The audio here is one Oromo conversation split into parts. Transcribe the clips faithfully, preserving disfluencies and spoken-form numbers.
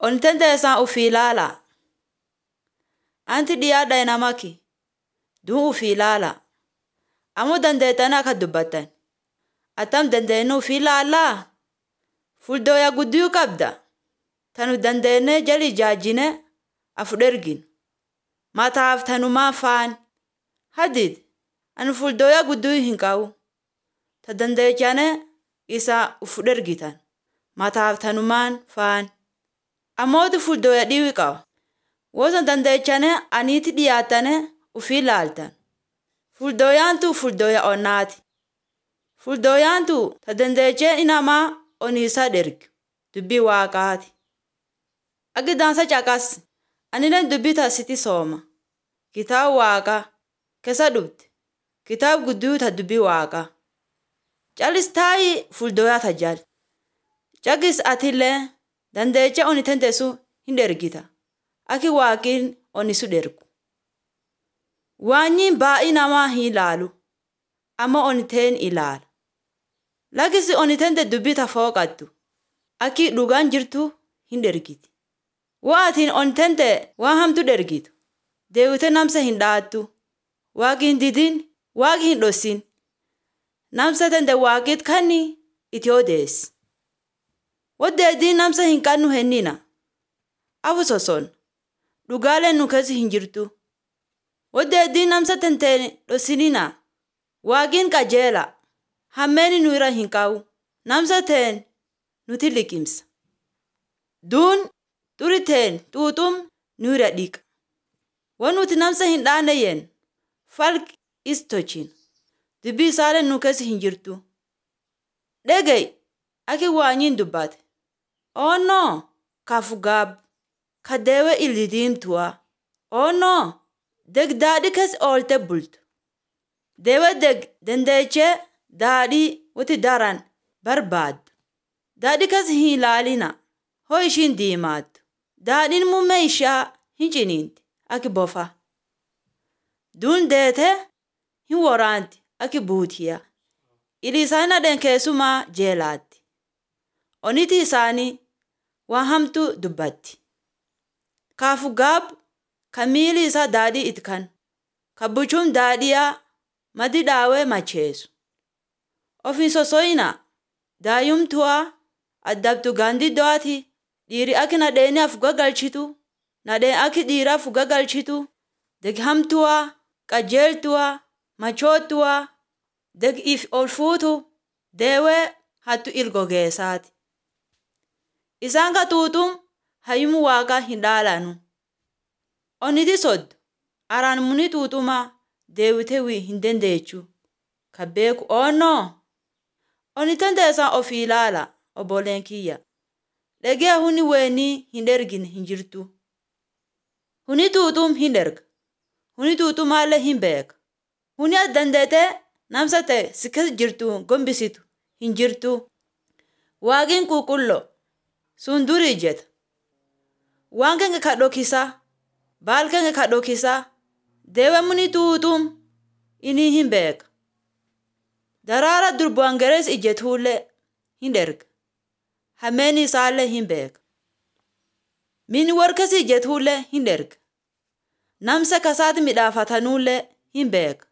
Ontente san ufilala. Anti dhiyaadha namaki. Duu ufilala. Ammoo dandeetanii akka dubbatan. Atam dandeenyu ufilaalaa? Fuuldooya guddiyuu qabda. Tanu dandeenyee jali ijaajjine afudhergin. Mataaf tanumaa faan. Hadid ani fuuldooya guddiyuu hin qabu. Ta dandeechane isa ufudhergitan. Mataaf tanumaan faan. Ammooti fuuldooya dhiwi qaba. Wosan dandeechane aniiti dhiyaatane ufilaaltan. Fuuldooyaantu fuuldooya onnaati. Fuuldooyaantu ta dandeechee inamaa oniisa dhergu. Dubbii waaqaati. Agi dansa caqas. Anileen dubbii tasiti sooma. Kitaaba waaqaa. Kesa dhufte. Kitaaba guddiyuu ta dubbii waaqaa. Calis taayi fuuldooyaa tajal. Caqis atillee dandeechee oni tentesu hin dhergita. Aki waaqiin onisu dhergu. Waanyiin baay'ee namaa hin ilaalu. Amma oniteen ilaala. Lakisi onitente dubbii ta fooqattu. Aki dhugaan jirtu hin dhergiti. Waatiin onitente waan hamtu dhergitu. Deewite namsa hin dhaattu. Waaqi hin didin, waaqi hin dhossin. Namsa tente waaqiit kanni iti odeessi. Waddeediin namsa hin qannu hennina. Afu soson. Dhugaaleen nu keessa hin jirtu. Waddeediin namsa tenteen dhossinina. Waaqiin qajeela. Hammeeni nu irra hin qabu. Namsa teen nuti liqimsa. Duun xuri teen xuuxum nu irra dhiqa. Waan nuti namsa hin dhaane yen falk istochin. Dubbii isaaleen nu keessa hin jirtu. Dhegay aki waanyiin dubbate. Oh no! Kafugaab. Kadeewe illi diimtuwa. Oh no! Deg daadhi keessa oolte bultu. Deewe deg dandeechee daadhii wati daran barbaaddu. Daadhi keessa hin ilaalina. Hoo ishiin diimaattu. Daadhiin muummee ishaa hin ciniinti. Aki bofa. Duun deete hin waraanti. Aki buutiya. Ili isaanii adeen keessumaa jeelaatti. Oniti isaanii waan hamtu dubbatti. Kaafugaab ka miili isaa daadhii itkan. Ka buchuun daadhiyaa madi dhaawee macheessu. Ofiin sosoyina daayumtuwaa addabtu gandi do'ati dhiiri aki nadheeni afuga galchitu. Nadheen aki dhiira afuga galchitu. Deg hamtuwaa qajeeltuwaa machootuwaa deg if ol fuutu deewee hattu ilgogeessaati. Isaan ka tuutum hayyumu waaqaa hin dhaalanu. Oniti soddu araan muni tuutuma deewite wii hin dandeechu. Ka beeku oonoo. Oniten teessan ofii ilaala obboleen kiyya. Dhegee huni weenii hin dhergin hin jirtu. Huni tuutum hin dherga. Huni tuutumaallee hin beeka. Huni as dandeetee namsa ta'e si keessa jirtu gombisitu hin jirtu. Waaqiin qulqulloo sun durii jeta. Waan kenge ka dhokisa. Baal kenge ka dhokisa. Deewe muni tuutum inni hin beeka. Daraara durbu'an gerees ijjetuullee hin dherga. Hammeeni isaallee hin beeka. Mini warkesi ijjetuullee hin dherga. Namsa kasaati midhaafatanuullee hin beeka.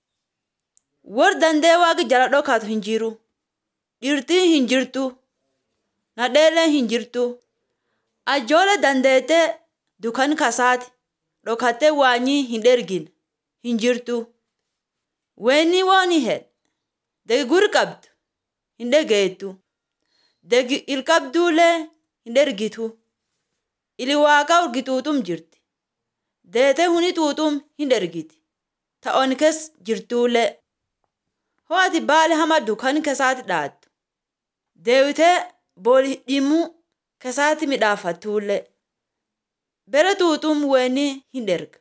War dandee waaqi jala dhokaatu hin jiru. Dhirtiin hin jirtu. Nadheelleen hin jirtu. Ajoole dandeetee dukan kasaati dhokattee waanyii hin dhergin hin jirtu. Weenii wooni hedhe. Degi guri qabdu hin dhegeettu. Degi ilqabduulee hin dhergitu. Ili waaqaa urgituutum jirti. Deetee huni tuutum hin dhergiti. Ta'oon kes jirtuulee. Hoo ati baali hama dukan kesaati dhaattu. Deewitee booli dhimuu kesaati midhaafattuulee. Bere tuutum weenii hin dherga.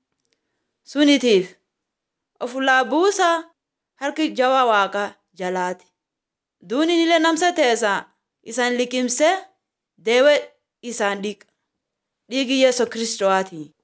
Sunitiif ofulaa buusa harki jawaa waaqa jalaati. Duuniin illee namsa teessaa isaan liqimsee deewe isaan dhiqa. Dhiigi Yesu Kiristooti.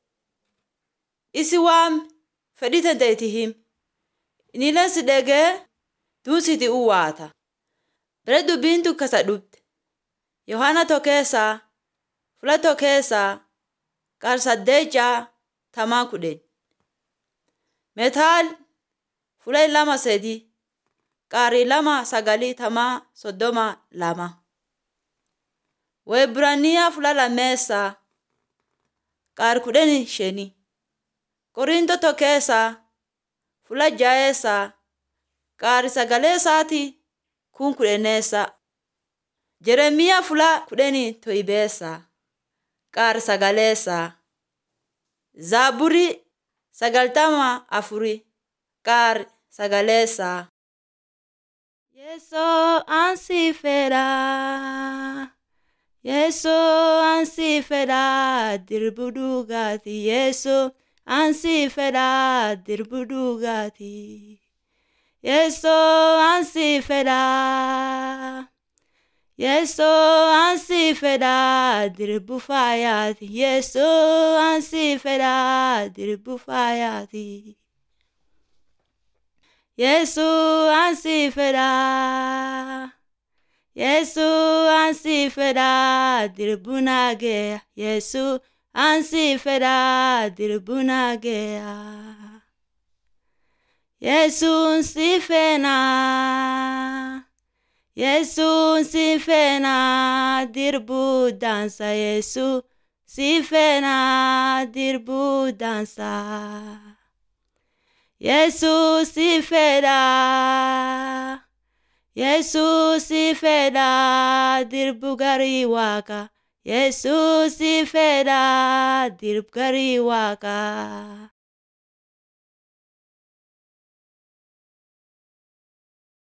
Isi waam fedhii tenteeti him. Inileen si dhegee duun siti uwaata. Bere dubbiin tu kasa dhufte. Yohaana tokkeessaa fulato keessa qaar saddeecha tamaa kudhen. Metaal fulay lama sedi qaari lama sagali tamaa soddoma lama. Waebrania fula lammeessa qaar kudheni sheni. Korintoto keessa fula jaheessa qaari sagaleessaati kun kudheneessa. Jeremiyaa fula kudheni toibeessa qaari sagaleessa. Zaburi sagaltama afuri qaari sagaleessa. Yeso ansi fedha, Yeso ansi fedha dirbu dhugaatii, Yeso ansi fedha dirbu dhugaatii. Yeso ansi fedha, Yeso ansi fedha dirbu faayaati, Yeso ansi fedha dirbu faayaati. Yesu ansi fedha, Yesu ansi fedha dirbu nagea, Yesu ansi fedha dirbu nagea. Yesu ansi fena, Yesu ansi fena dirbu dansa, Yesu si fena dirbu dansa. Yesu si fedha, Yesu si fedha dirbu gari waka, Yesu si fedha dirbu gari waka.